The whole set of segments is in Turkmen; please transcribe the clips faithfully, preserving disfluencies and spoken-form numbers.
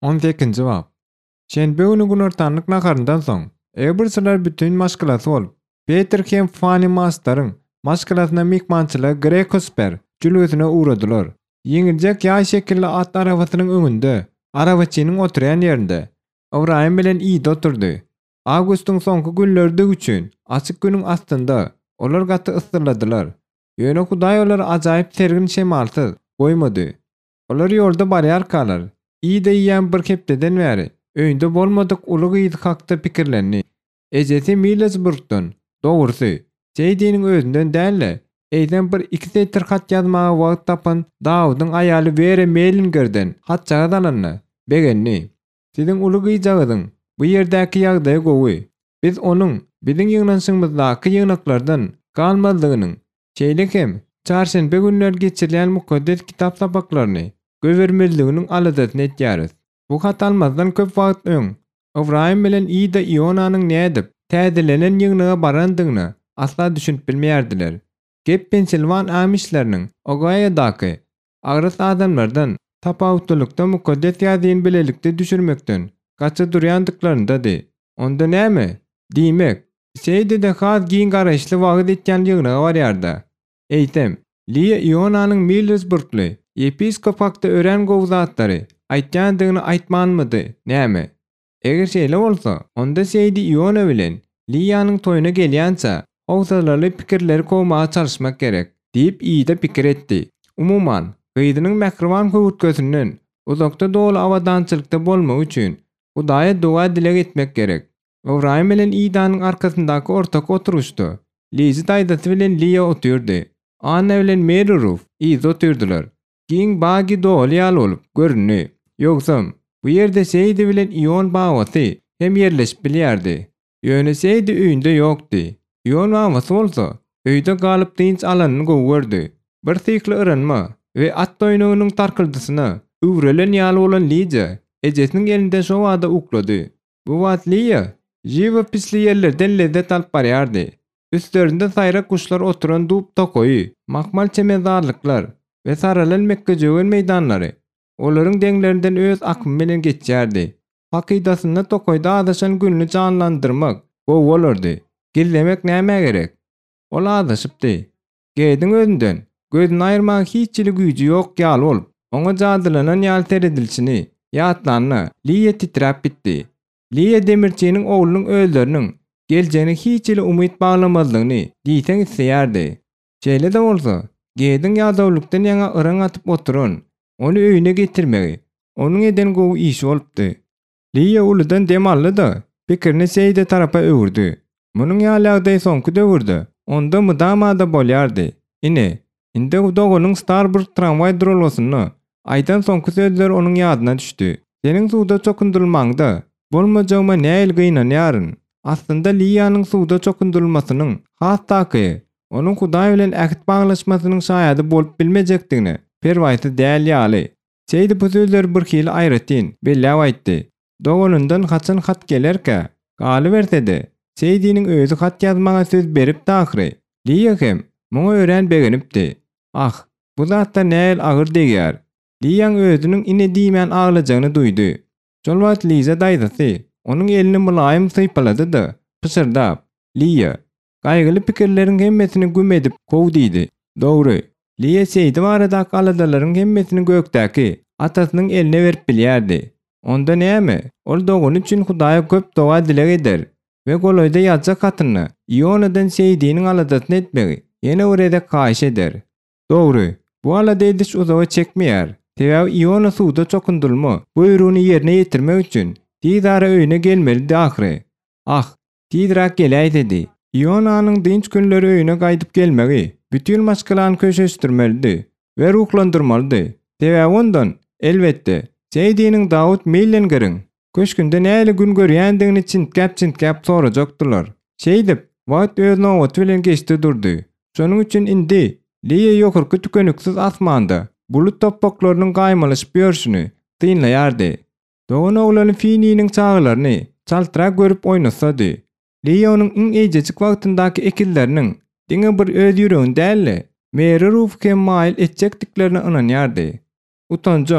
on sekizinji bab. Şenbe günü günortanlyk naharyndan soň Eberseler bütün maşgylasy bolup, Peter hem Fanny Master'ın maşgylasyna mikmançyla Grekosper jülüsine uğradylar. Ýeňiljek ýa şekilli at arabasynyň öňünde, arabaçynyň oturýan ýerinde Ibrahim bilen ýygy oturdy. Augustyň soňky günlerde üçin açyk günüň astynda olar gaty ysdyrladylar. Ýöne Hudaý olary ajaýyp sergin şemalsyz goýmady. Olar ýolda barýarkalar. Ýygy ýan bir hepdeden bäri öýünde bolmadyk uly gyzy hakda pikirlenni. Ejesi Middlesbrough'dan dogrusy Seýdiniň özünden dälle. Eýden bir iki setr hat ýazmaga wagt tapan Dawudyň aýaly Were Melingerden hat çagadanlyny begenni. Siziň uly gyjagydyň bu ýerdäki ýagdaýy gowy. Biz onuň biziň ýygnaşygymyzdaky ýygnaklardan galmadygynyň şeýle hem çarşenbe günler geçirilýän mukaddes kitap sapaklaryny göwermezliginiň aladatyny etýäris. Bu hat almazdan köp wagt öň Ibrahim bilen Ida Ionanyň nädip täzelenen ýygnaga barandygyny asla düşünip bilmeýärdiler. Gep Pensilvan Amishleriniň Ogaýadaky agrys adamlardan tapawutlykda mukaddes ýazyny bilelikde düşürmekden gaça durýandyklarynda-dy. Onda näme? Diýmek, Seýde-de has giň garaşly wagt etýän ýygnaga barýarda. Eýtem, Lia Ionanyň Middlesbrough'ly episkop hakda ören gowzatlary aýtýandygyny aýtmanmydy? Näme? Eger şeýle bolsa, onda Seýdi Iona bilen Liýanyň toýuna gelýänçä howsalarly pikirleri kowmaga çalışmak gerek, diýip ýyda pikir etdi. Umuman, gyzynyň mähriban höwürtgesinden uzakda dolu awadançylykda bolmak üçin Hudaýa dua dilek etmek gerek. Ibrahim bilen Idanyň arkasyndaky ortak oturuşdy. Lizi daýdasy bilen Liýa oturdy. Anna bilen Mary Ruth ýygy oturdylar. Giň bagi dolu ýaly bolup görünni. Ýogsam, bu ýerde Seýdi bilen Ion babasy hem ýerleşip bilýärdi. Ýöne Seýdi öýünde ýokdy. Ion babasy bolsa, öýde galyp dinç alanyny gowurdy. Bir sykly ıranma we at toýnugynyň tarkyldysyna üwrelen ýaly bolan Liýa ejesiniň elinde şo wada uklady. Bu wagt Liýa jiwa pisli ýerlerden lezzet alyp barýardy. Üstlerinde saýrak kuşlar oturan dup tokoy, makmal çemezarlyklar we saralan Mekke jöwen meýdanlary olaryň deňlerinden öz akymy bilen geçýärdi. Hakydasyna tokoyda adaşan günni canlandyrmak gowy bolardy. Gillemek näme gerek? Ol adaşypdy. Gediň özünden gözüni aýyrmak hiççili güýji ýok ýaly bolup, oňa jadylanan ýaly teredilçini ýatlanny Liýa titrap bitdi. Liýa demirçiniň oglunyň öýleriniň geljegine hiççili umyt baglamazlygyny diýseň isleýärdi. Şeýle de bolsa, gediň ýazawlykdan ýaňa ıraň atyp oturan, onu öýüne getirmegi, onuň eden gowy iş bolupdy. Liýa ulydan dem aldy-da, pikirini Seýde tarapa öwürdi. Munyň ýaly ýagdaýy soňky döwürde, onda mydamada bolýardy. Ine, inde dogonyň Starburg tramway durulmasyny aýdan soňky sözler onuň ýadyna düşdi. Seniň suwda çokundurulmaňda bolmajagma näil gynanýaryn. Aslynda Liýanyň suwda çokundurulmasynyň has taky onuň Hudaý bilen ähit baglaşmasynyň şaýady bolup bilmejekdigini perwaýsy däl ýaly. Seýdi bu sözler bir hili aýratyn belläp aýtdy. Dogonundan haçan hat gelerkä galy bersede Seýdiniň özü hat ýazmaga söz berip dahyry. Liýa hem muňa ören begenipdi. Ah, bu zatda näil agyr degýär. Liýaň özüniň ine diýmän aglajagyny duýdy. Şol wagt Liýa daýdasy onuň elini mulaýym sypalady-da, pysırdap, Liýa, gaýgyly pikirleriň hemmesini güm edip gow diýdi. Dogry, Liýa Seýdi baradaky aladalaryň hemmesini gökdäki atasynyň eline berip bilýärdi. Onda näme? Ol dogun üçin Hudaýa köp dua dilek eder we goloýda ýazjak hatyny Ionadan Seýdiniň aladatyny etmegi ýene ureda kaýş eder. Dogry, bu alada ediş uzağa çekmeýär. Tewa Iona suwda çokundurulma buýrugyny ýerine ýetirmek üçin Didara öýüne gelmeli dahyry. Ah, Didrak gelýär dedi. Ionanyň dinç günleri öýüne gaýdyp gelmegi bütün maşgylany köşeşdirmeli we ruhlandyrmaly. Tewa ondan elbetde Seýdiniň Dawud Millengeriň köşkünde näle gün görýändigini çintgäp-çintgäp sorajakdylar. Şeýdip, wagt özüne owat bilen geçdi durdy. Şonuň üçin indi Liýa ýokurky tükenüksiz asmanda bulut topaklarynyň gaýmalyşyp ýörşüni tynlaýardy. Dogan oglany Fini'niň çağlaryny çaltyrak görüp oýnasady. Liýa onuň iň ejecik wagtyndaky ekilleriniň diňe bir öz ýüreginde däl, Mary Ruth hem mail etjekdiklerini ynanýardy. Utanjaň,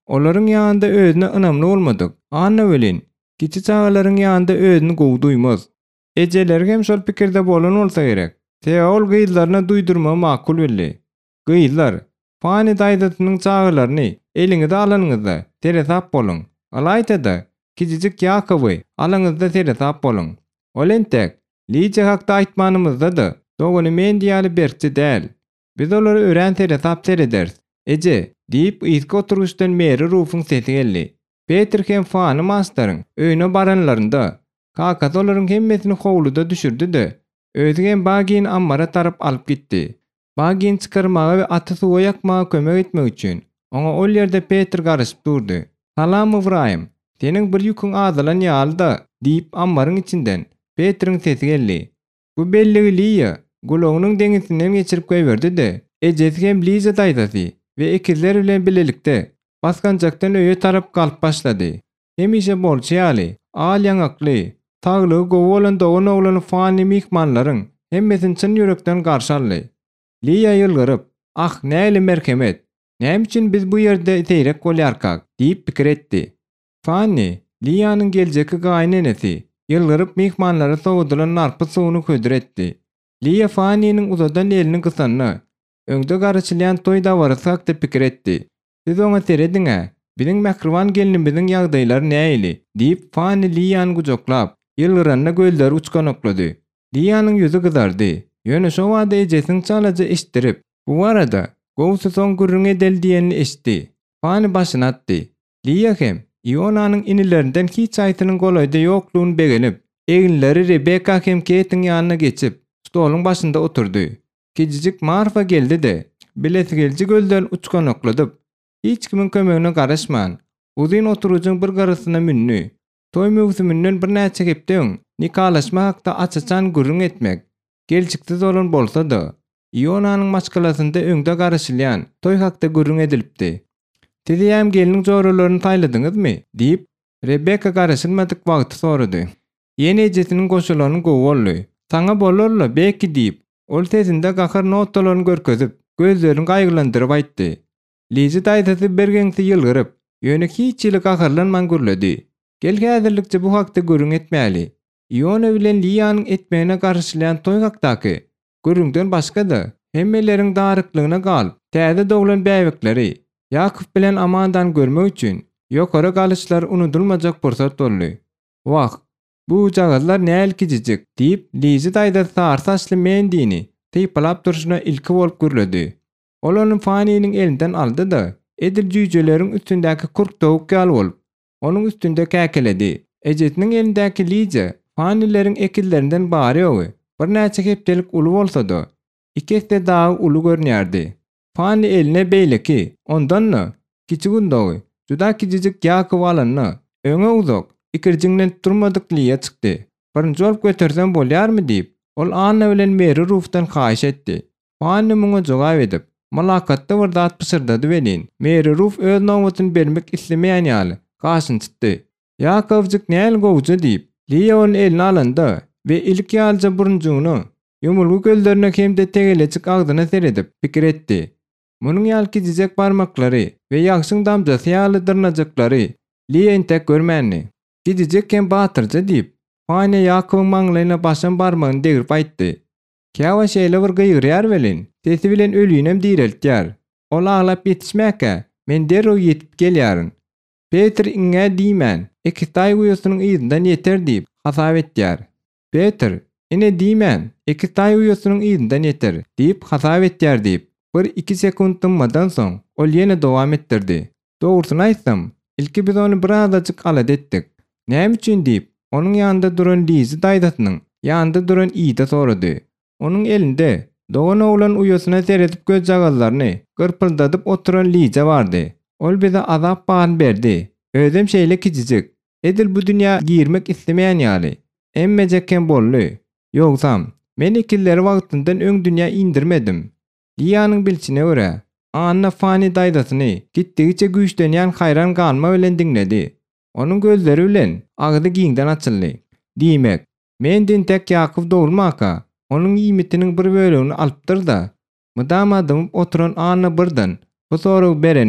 Olaryň ýanynda özüne ynamly bolmadyk. Anna welin, kiçi çagalaryň ýanynda özüni gowy duýmaz. Ejeler hem şol pikirde bolan bolsa gerek. Teol gyýylaryna duýdurma makul belli. Gyýylar, fani daýdatynyň çagalaryny eliňizde alanyňyzda teresap boluň. Alaýda-da kiçijik Ýakoby alaňyzda teresap boluň. Olentek, liýje hakda aýtmanymyzda-da dogany men diýýäli berkçi däl. Biz olary ören teresap tereders. Eje, diýip ýyzky oturuşdan meri rufuň sesi geldi. Peter hem fany mastaryň öýüne baranlarynda kakas olaryň hemmesini howluda düşürdi-de, özü hem bagyn ammara tarap alyp gitdi. Bagyn çykarmaga we aty suwa ýakmaga kömek etmek üçin oňa ol ýerde Peter garaşyp durdy. "Salam Ibrahim, seniň bir ýüküň azalan ýaly-da" diýip ammaryň içinden Peteriň sesi geldi. Bu belligiliýe gulagynyň deňisinden geçirip goýberdi-de, ejesi hem Liza daýdasy we ikizler bilen bilelikde baskanjakdan öýe tarap galyp başlady. Hemişe bolçaýaly, al ýaňakly, taglygy gowy bolan dogan oglany fani mihmanlaryň hemmesini çyn ýürekden garşy aldy. Liya ýylgyryp, "Ah, näle merhemet. Näme üçin biz bu ýerde teýrek bolýarkak?" diýip pikir etdi. Fani, Liyanyň geljeki gaýnenesi, ýylgyryp mihmanlara sowudylan narpy suwuny ködür etdi. Liya Fani'niň uzadan elini gysanyny, öňde garaçylýan toý dabarysy hakda pikir etdi. "Siz oňa serediňe, biziň mäkrwan gelinimiziň ýagdaýlary näili?" diýip Fani Liyany gujoklap, ýylgyranyna gözleri uçkanoklady. Liyanyň ýüzi gyzardy. Ýöne şo wada ejesiniň çalaja eşdirip, bu arada gowsy soň gürrüň edel diýenini eşdi. Fani başyny atdy. Liya hem Ionanyň inilerinden hiç aýtynyň golaýda ýoklugyny begenip, eginleri Rebecca hem Kate'iň ýanyna geçip, stoluň başynda oturdy. Kiçijik Marfa geldi-de, bilesi gelji gözlerini uçkanokladyp, hiç kimin kömegine garaşman, uzyn oturujuň bir garasyna münni. Toý möwsüminden bir näçe gepdeň nikalaşma hakda açaçan gürrüň etmek, gelçiksiz bolan bolsa-da, Ionanyň maçkalasynda öňde garaşylýan toý hakda gürrüň edilipdi. "Tediyem geliniň joralaryny taýladyňyzmy?" diýip Rebecca garaşylmadyk wagty sorady. Ýene ejesiniň goşulanyň gowy boldy. "Saňa bolarly belki" diýip, ol sesinde gahar notalaryny görkezip, gözlerini gaýgylandyryp aýtdy. Liza daýdasy bergeňsi ýylgyryp, ýöne hiç ýyly gaharlanman gürledi. "Gel häzirlikçe bu hakda gürrüň etmäli. Iona bilen Liyanyň etmegine garşylýan toý hakdaky gürrüňden başga-da hemmeleriň daryklygyna galyp, täze doglan bäbekleri Ýakup bilen Amandan görmek üçin ýokary galyşlar unutulmajak pursat boldy. Wag, bu jagazlar näl kiçijik" diýip Liza daýdasy sar saçly mendini typalap duruşyna ilki bolup gürledi. Ol onuň Fani'niň elinden aldy-da, edil jüýjeleriň üstündäki kurk towuk gal bolup, onuň üstünde käkeledi. Ejesiniň elindäki Liza, Fani'leriň ekillerinden bary ýogy, bir näçe hepdelik uly bolsa-da, ikisi daha uly görnýärdi. Fani eline beýleki, ondanna kiçi gündogy, juda kiçijik Ýakob alanyny, öňe uzak, ikirjiňden turmadyk Liya çykdy. "Birinji bolup götersem bolýarmy?" diýip, ol Anna bilen Meri rufdan haýyş etdi. Fani muňa jogap edip, malakatda bir zat pysyrdydy welin. Meri ruf öz nomatyny bermek islemeýän ýaly gaşyny çykdy. "Ýakobjyk näl gowja" diýip, Liya onu eline alanda we ilk ýalja burunjugyny ýumulgy gözlerine hemde tegelecik agdyna seredip pikir etdi. Munyň ýalky jizek barmaklary we ýagşyň damjasy ýaly dyrnajaklary Liýany tek görmänni. Gidijek hem batyrja diýip, Fani Ýakobyň maňlaýyna başan barmagyny degirip aýtdy. "Käwa şeýle bir gyýrýar welin, sesi bilen ölüýnem diýreltýär. Ol aglap ýetişmäke, men derrew ýetip gelýäryn. Peter iňe diýmän, iki taý uýusynyň ýyzyndan ýeter" diýip hasap etýär. "Peter, ine diýmän, iki taý uýusynyň ýyzyndan ýeter" diýip hasap etýär diýip, bir iki sekund tymmadan soň ol ýene dowam etdirdi. "Dogrusyny aýtsam, ilki biz onu bir azajyk alad etdik. Näme üçin?" diýip, onuň ýanynda duran Liza daýdasynyň ýanynda duran ýyda sorady. Onuň elinde dogan oglan uýasyna seredip göz jagazlaryny gırpyldadyp oturan Liza bardy. "Ol bize azap bahan berdi. Özüm şeýle kiçijik. Edil bu dünýä girmek islemeýän ýaly. Emme jekem bolly. Ýogsam, men ikilleri wagtyndan öň dünýä indirmedim." Liyanyň bilçine görä, Anna Fani daýdasyny gitdigiçe güýçlenýän haýran galma bilen diňledi. Onuň gözleri bilen agdy giňden açyldy. "Diýmek, mendin tek Ýakup dogulmaka, onuň ýymitiniň bir bölegini alypdyr da." Mydam adymy oturan Anna birden bu soragy berenni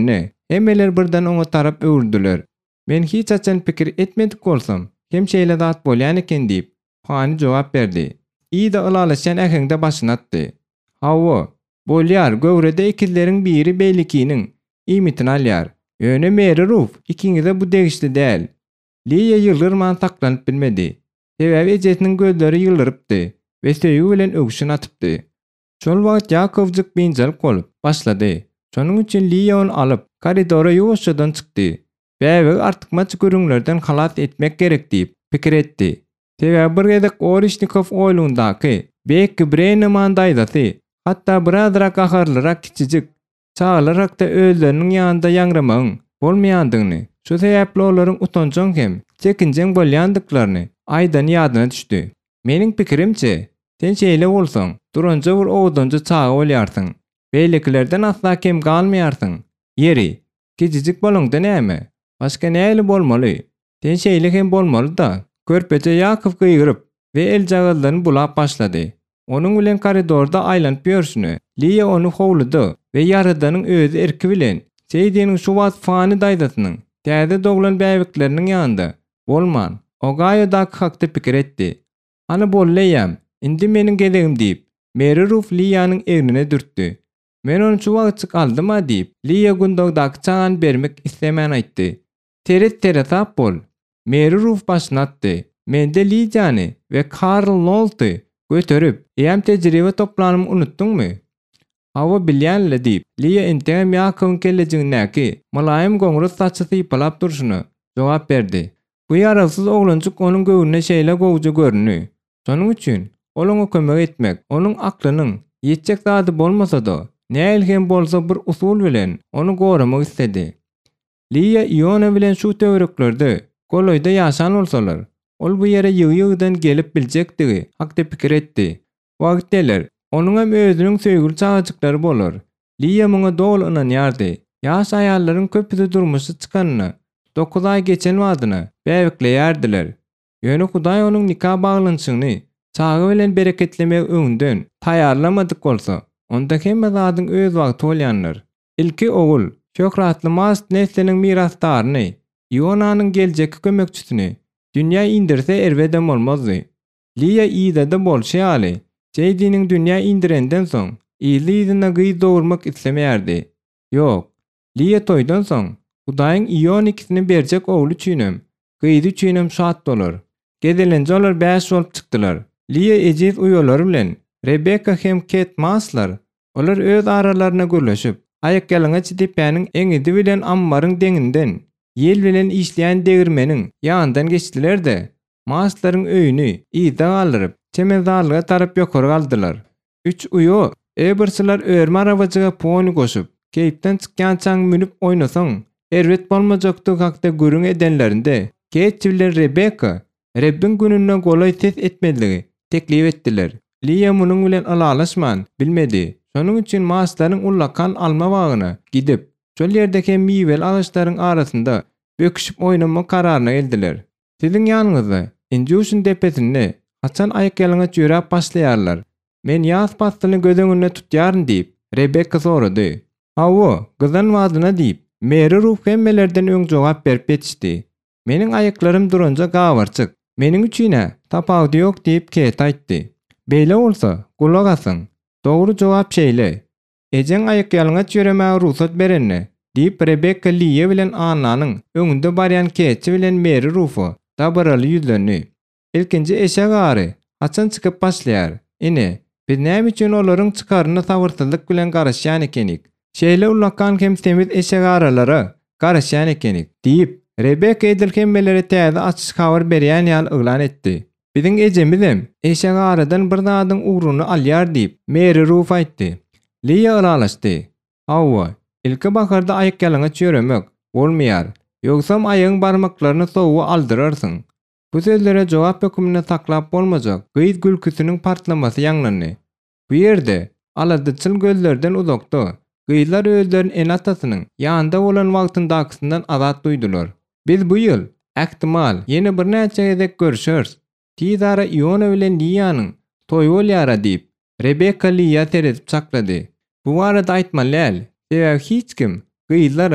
Hemmeler birden oňa tarap öwürdüler. Men hiç açan pikir etmedik bolsam, hem şeýle zat bolýan eken diýip, Fani jogap berdi. Ýa-da ulalaşan äheňde başyny atdy. Hawa, bolýar, göwrede ikizleriň biri beýlikiniň imitini alýar. Öne Mary Ruth, ikiňize bu degişli däl. Liya ýyldyrman taklanyp bilmedi. Sebäbi ejesiniň gözleri ýyldyrpdy we söýgü bilen öwüşini atypdy. Şol wagt Jakobjyk beýinjalyk bolup başlady. Şonuň üçin Liya onu alyp koridora ýuwaşdan çykdy. Bäwegi artykmaçy görüňlerden halat etmek gerek diýip pikir etdi. Sebäbi bir gezek Orishnikov oýlundaky Beýik Brenneman daýdasy, hatda birazrak aharlyrak kiçijik, çağlarak da özleriniň ýanynda ýaňramagyň bolmaýandygyny, şu sebäpli olaryň utanjaň hem çekinjeň bolýandyklaryny aýdan ýadyna düşdi. Meniň pikirimçe, sen şeýle bolsaň, duranja bir owdunja çaga bolýarsyň. Beýliklerden asla kem galmaýarsyň. Yeri, kiçijik bolňda näme? Başga näle bolmaly? Sen şeýle hem bolmaly da. Körpeçe Yakov gyýryp we el jagallaryny bulap başlady. Onuň bilen koridorda aýlanyp ýörüşini Liya onu howludy we ýaradanyň özü erki bilen Seýdiniň şu wagt Fani daýdasynyň täze doglan bäwikleriniň ýanynda bolman, o gaýada hakda pikir etdi. Ana bolýam, indi meniň gezegim diýip, Mary Ruth Liyanyň egnine dürtdi. Men onu şu wagt aldyma diýip, Liya gündogdaky çagan bermek islemän aýtdy. Teret teret tap bol. Mary Ruth başyny atdy. Mende Liyany we Karl Nolty götürüp, "Eýem tejribe toplanymyny unutdyňmy?" Hawa bilýänle diýip, Liya entegem Yakowyň kellejiňdäki mulaýym goňry saçy sypalap durşuny jogap berdi. Bu ýarasyz oglançyk onuň göwnüne şeýle gowuja görünýär. Şonuň üçin ol oňa kömek etmek, onuň aklynyň ýetjek zady bolmasa-da, näil hem bolsa bir usul bilen onu goramak istedi. Liya Iona bilen şu töwereklerde goloýda ýaşan bolsalar, ol bu ýere ýygy-ýygydan gelip biljekdigi hakda pikir etdi. Wagtler onuň hem özüniň söýgüli çagajyklary bolar. Liya muňa dol ynanýardy. Ýaş aýallaryň köpüde durmuşy çykanyny, dokuz ay geçen wadyny bäwikleýärdiler. Ýöne Hudaý onuň nikah baglanyşyny çagy bilen bereketlemek öňünden taýarlamadyk bolsa, onda hemme zadyň öz wagty bolýanlar. Ilki ogul, Şöhratly Mast nesliniň mirasdaryny, Ionanyň geljeki kömekçisini dünýä indirse erweden bolmazdy. Liya ýa-da bolşýaly. Seýdiniň dünýä indirenden soň, ýylyna gyý dogurmak islemeýärdi. Ýok, Liya toýdan soň, Hudaýyň Ion ikisini berjek ogly üçinem, gyýdy üçinem şat bolar. Gedelenje olar beş bolup çykdylar. Liya ejiz uýalary bilen Rebecca hem Kate Maslar, olar öz aralaryna gürleşip, aýak ýalaňaç diýipäniň eňidi bilen ammaryň deňinden, ýel bilen işleýän degirmeniň ýanyndan geçdiler-de, Maslaryň öýüni ýyda galyryp, çemenzarlyga tarap ýokary galdylar. Üç uýu, ebersiler örme arabajyga pony goşup, keýpden çykýan çaň minip oýnasaň, erwet bolmajakdy hakda görüň edenlerinde, Kate bilen Rebecca, Rebbin gününe golay ses etmediligi teklip etdiler. Liya munyň bilen alalaşman bilmedi. Şonuň üçin Maslaryň ullakan alma bagyna gidip, şol ýerdeki miwel agaçlaryň arasynda böküşip oýnamak kararyna geldiler. Siziň ýanyňyzda Injuşun depesinde haçan aýak ýalaňaç ýörep başlaýarlar. Men ýaz pastyny gözeňine tutýaryn diýip Rebecca sorady. Hawa, gyzan wadyna diýip Mary Ruth hemmelerden öň jogap berip etişdi. Meniň aýaklarym durunja gawarçyk. Meniň üçine tapawdy ýok diýip Kate aýtdy. Beýle bolsa, gulak asyň. Dogry jogap şeýle. Ejeň aýak ýalaňaç ýöremäge ruhsat berenne diýip Rebecca Liya bilen ananyň öňünde barýan Kate bilen Mary Ruth'a dabaraly ýüzlendi. Ilkinji eşe gary haçan çykyp başlaýar. Ine, biz näme üçin olaryň çykaryny sabyrsyzlyk bilen garaşýan ekenik. Şeýle ulakan hem temiz eşe garalara garaşýan ekenik diýip Rebecca edil hemmelere täze açyk habar berýän ýaly yglan etdi. Biziň ejemizem eşe garadan bir zadyň ugruny alýar diýip Mary Ruth aýtdy. Liya ılalaşdy. Hawa, ilki bakarda aýak ýalaňaç ýöremek bolmaýar. Ýogsam aýagyň barmaklaryny sowu aldyrarsyň. Bu sözlere jogap hökmüne taklap bolmajak. Gyýt gülküsiniň partlamasy ýaňlandy. Bu ýerde aladyçyl gözlerden uzakda gyýlar özleriniň en atasynyň ýanynda bolan wagtyndakysyňdan azat duýdular. Biz bu ýyl ähtimal ýene bir näçe gezek görüşeriz. Tizara Iona bilen Liyanyň toýu bolýar diýip Rebecca Liya teredip çaklady. Bu barada aýtmaly, sebäbi hiç kim gyýlarym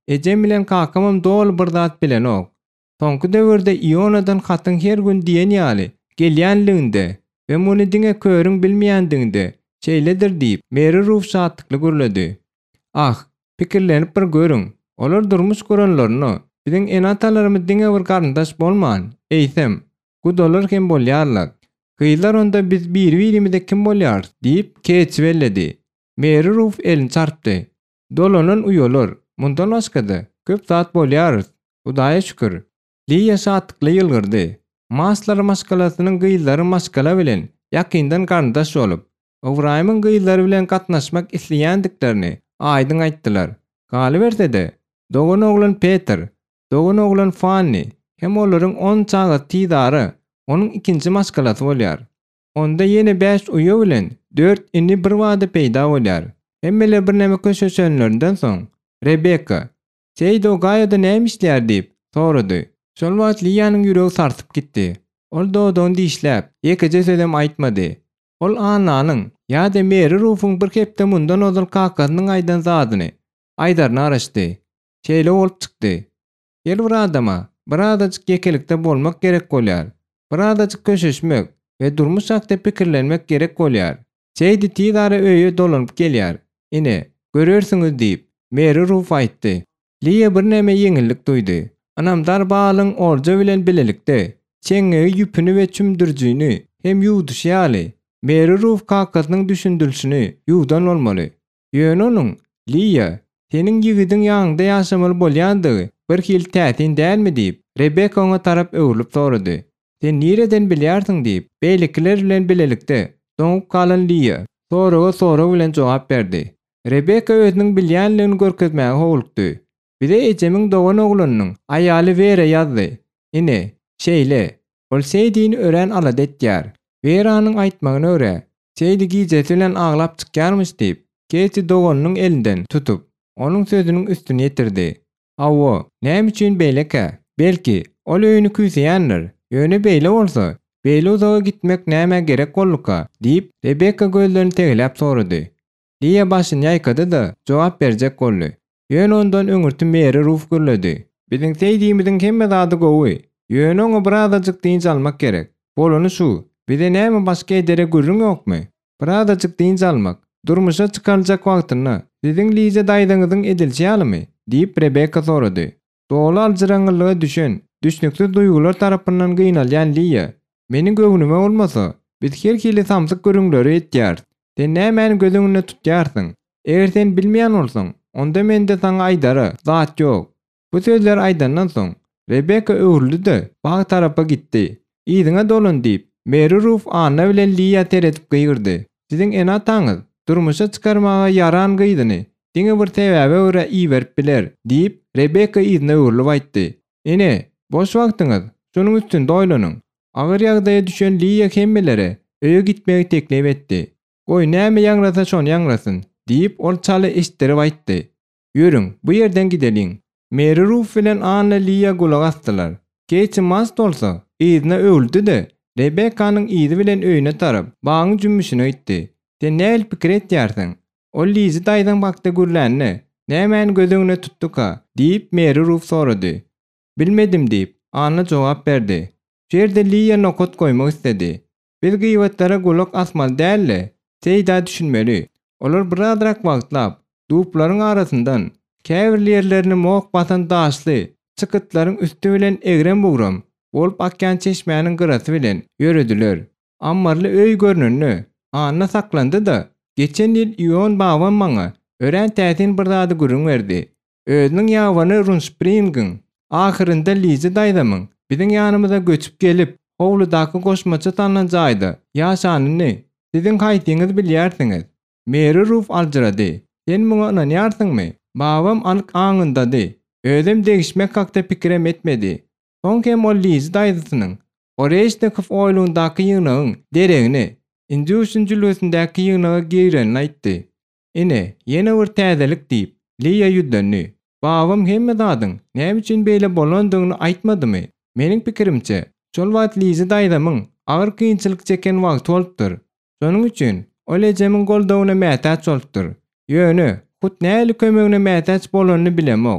Ejem bilen kakamam dol bir zat bilen ok. Soňky döwürde Ionadan hatyň her gün diýen ýaly gelýänliginde we muny diňe körüň bilmeýändiginde şeýledir diýip Meri ruh şatykly gürledi. Ah, pikirlenip bir görüň. Olar durmuş görenlerini biziň enatalarymyz diňe bir garyndaş bolman, eýsem, gudolar hem bolýarlar. Gyýlar onda biz bir-birimizde kim bolýar diýip keçip elledi. Meri ruh elini çarpdy. Dolanan uýalar, mundan başgada köp zat bolýar. Hudaýa şükür. Liýa şatykly ýylgyrdy. Maslar maskalasynyň gyýlary maskala bilen ýakyndan garyndaş bolup, Ibrahimyň gyýlary bilen gatnaşmak isleýändiklerini aýdyň aýtdylar. Galy bersede, dogan oglan Peter, dogan oglan Fanny, hem olaryň on çağa tidary, onuň ikinji maskalasy bolýar. Onda ýene beş uýa bilen dört inni bir wada peýda bolýar. Hemmele bir näme köşeşenlerinden soň Rebecca, "Seýdo gaýada näme işlär?" diýip sorady. Şol wagt Liýanyň ýüregi sartyp gitdi. Ol dodon diýişläp, ýekeje söýlem aýtmady. Ol ananyň ýa-da Meri ruhyň bir hepde mundan ozal kakasynyň aýdan zadyny aýdaryny araşdy. Şeýle bolup çykdy. Her bir adama bir adajyk gekelikde bolmak gerek bolýar. Bir adajyk köşeşmek we durmuş hakda pikirlenmek gerek bolýar. Şeýdi tidary öýe dolanyp gelýär. Ine, görersiňiz diýip Meri ruh aýtdy. Liýa bir näme ýeňillik duýdy. Anamdar balyň orja bilen bilelikde çeňe ýüpüni we çümdürjüni hem ýuwduşýaly. Meri ruh kakasynyň düşündülşüni ýuwdan bolmaly. Ýöne onuň Liýa, seniň ýigidiň ýanynda ýaşamaly bolýandygy bir hil tätin dälmi diýip Rebecca oňa tarap öwrülip sorady. Sen nireden bilýärsiň diýip beýlekiler bilen bilelikde doňup kalan Liýa soraga soragy bilen jogap berdi. Rebecca özüniň bilýänligini görkezmäge howlukdy. Bide ejemiň dogan oglanynyň aýaly Vera ýazdy. Ine, şeýle, ol seýdini ören alady etýär. Veranyň aýtmagyny öre, seýdi gijesi bilen aglap çykýarmyş diýip, keçi doganynyň elinden tutup, onuň sözüniň üstüne ýetirdi. "Awwa, näme üçin beýleke? Belki ol öýünü küýseýändir. Ýöne beýle bolsa, beýle uzaga gitmek näme gerek bolluka?" diýip Rebecca gözlerini tegelep sorady. Liýa başyny ýaýkady da jogap berjek boldy. Ýöne ondan öňürti Meri ruh gürledi. "Biziň seýdimiziň hemme zady gowy. Ýöne oňa bir adajyk diňç almak gerek. Bolany şu, bize näme başga edere gürrüň ýokmy? Bir adajyk diňç almak, durmuşa çykaljak wagtyny siziň liýje daýdaňyzyň edilýärmi?" diýip Rebecca sorady. Doly aljyraňlyga düşen, düşnükli duýgular tarapyndan gynalýan Liýa, "Meniň göwnüme bolmasa, biz her hili samsyk görüňleri etýär. Sen näme gözüňde tutýarsyň? Eger sen bilmeýän bolsaň, onda mende saňa aýdary zat ýok." Bu sözler aýdandan soň Rebecca öwrüldi, bag tarapa gitdi. "Ýygyňa dolan" diýip Meri ruh ana bilen Liýa teretip gyýyrdy. "Siziň enataňyz durmuşa çykarmaga yaran gyýdyny diňe bir sebäbe görä iýberip biler" diýip Rebecca ýygyna öwrülip aýtdy. "Ene, boş wagtyňyz şonuň üstünde oýlanyň." Agyr ýagdaýa düşen Liýa hemmelere öýe gitmegi teklip etdi. "Goý näme ýangrasa şonu ýangrasyn" diýip ol çaly eşitdirip aýtdy. "Ýörüň, bu ýerden gideliň." Meri ruh bilen ana Liýa gulak asdylar. Keçi mast bolsa, ýygyna öwrüldi-de Rebeccanyň ýygy bilen öýüne tarap bagyň jümmüşini aýtdy. "Sen näme pikir etýärsiň? Ol liýji daýdan bakda gürlänni nämäni gözüňe tutduka?" diýip Meri ruh sorady. "Bilmedim" diýip ana jogap berdi. Şerde Liýa nokot goýmak istedi. "Biz gyýbatlara gulak asmaly dälle, seýda düşünmeli. Olar birazrak wagtlap, duplaryň arasyndan käbir ýerlerini mok batan daşly çykytlaryň üstü bilen egren bugram bolup akýan çeşmäniň gyrasy bilen ýörediler. Ammarly öý görnünni anna saklandy da, geçen ýyl Ion baban maňa ören tätin bir zady gürüň berdi. Özüniň ýawany Runspringen ahyrynda Liýje daýdamyň biziň ýanymyza göçüp gelip, howludaky goşmaça tanlan jaýda ýaşanyny siziň haýtyňyz bilýärsiňiz." Meri ruh aljyrady. "Sen muňa inanýarsyňmy? Babam anyk aňyndady. Özüm degişmek hakda pikirem etmedi. Soňky ol Liýje daýdasynyň Oreşdeki oýlundaky ýygynyň deregini inji üçünjülüsindäki ýygynyga giýrenini aýtdy. "Ine, ýene bir täzelik" diýip Liýa ýüzlendi. "Babam hemme zadyň näme üçin beýle bolandygyny aýtmadymy? Meniň pikirimçe, şol wagt Liýje daýdamyň agyr kynçylyk çeken wagt bolupdyr. Şonuň üçin ol ejemiň goldawyna mätäç bolupdyr. Ýöne, hut näli kömegine mätäç bolanyny bilemok.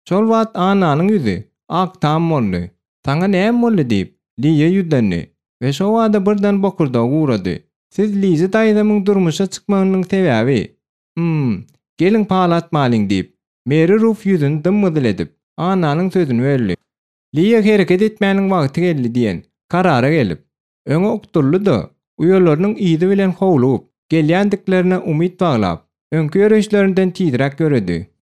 Şol wagt ananyň ýüzi ak tam boldy. Taňa näme boldy diýip Liýe ýüzlendi we şo wagda birden bokurdagy ugrady. Siz Liýe daýdamyň durmuşa çykmagynyň sebäbi? Hmm, gelin palat malyň diýip Meri Ruf ýüzüni dymdyl edip ananyň sözüni berdi. Liýe hereket etmäniň wagty geldi diýen karara gelip öňe ukturly-da uýalarynyň ýyzy bilen howlup gelýändiklerine umyt baglap öňkü ýöreşlerinden tiýdirek göredi.